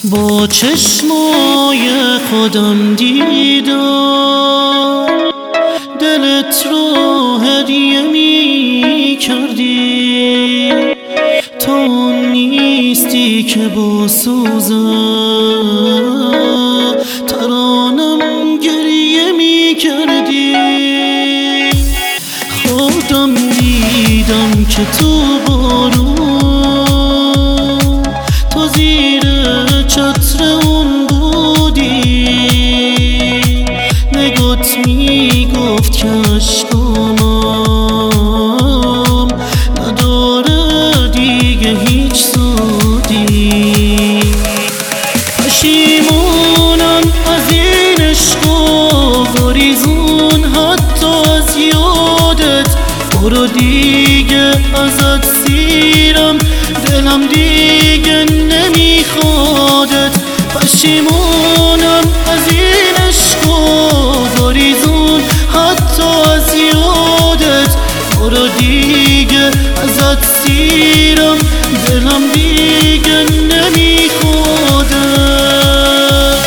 با چشمای خودم دیدم دلت رو هدیه می کردی، تو نیستی که با سوزم ترانم گریه می کردی. خودم دیدم که تو بارون تو زیر چتر اون بودی، نگات میگفت که عشقامم نداره دیگه هیچ سودی. پشیمونم از این عشق و گریزون حتی از یادت، برو دیگه ازت سیرم دلم دیگه نمیخوادت. پشیمونم از این عشق و گریزون حتی از یادت، برو دیگه ازت سیرم دلم دیگه نمیخوادت.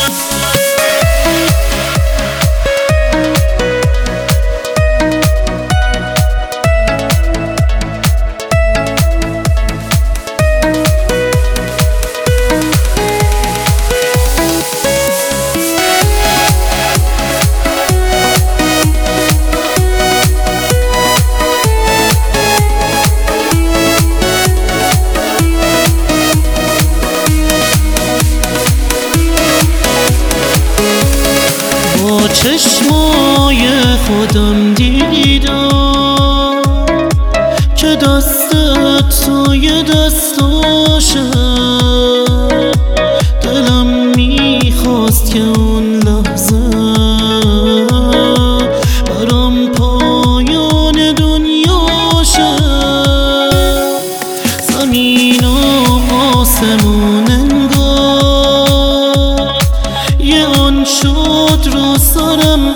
با چشمای خودم دیدم که دستت توی دستاشه، دلم میخواست که اون لحظه برام پایان دنیاشه. زمین و آسمون انگار یه آن شد رو سرم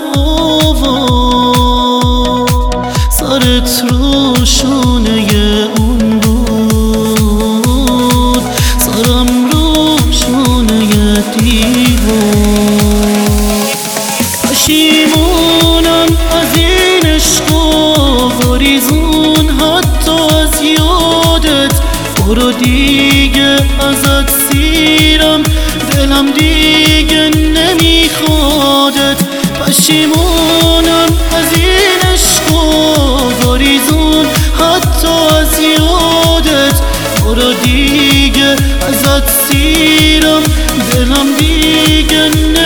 آورد، سرت رو شونه اون بود، سرم رو شونه دیوار. پشیمونم از این عشق و گریزون حتی از یادت، برو دیگه ازت سیرم دلم دیگه نمیخوادت. پشیمونم از این عشق و گریزون حتی از یادت، برو دیگه ازت سیرم دلم دیگه